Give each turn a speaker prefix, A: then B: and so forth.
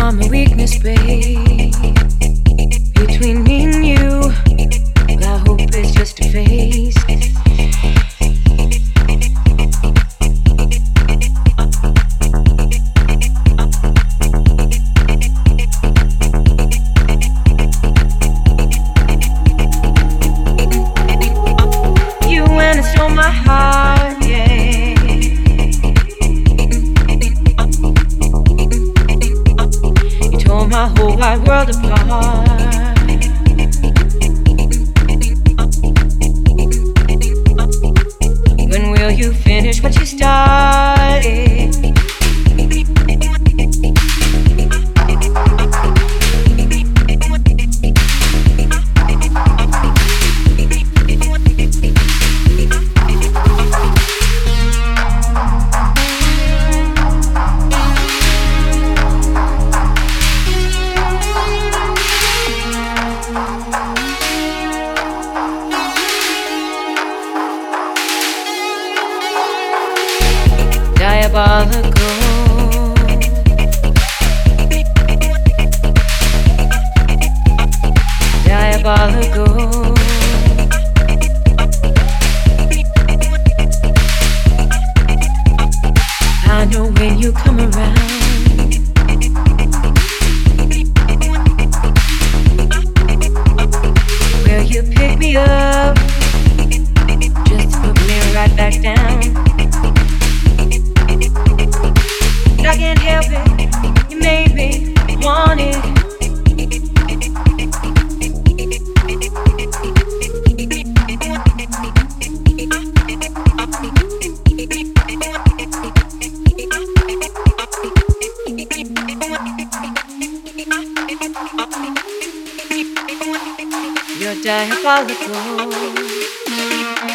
A: are my weakness, babe. Between me and you, well, I hope it's just a phase. You went and stole my heart, yeah. You tore my whole wide world apart. When will you finish what you started? Diabolical. Diabolical. I know when you come around, will you pick me up just to put me right back down? But I can't help it, you made me want it. You're diabolical.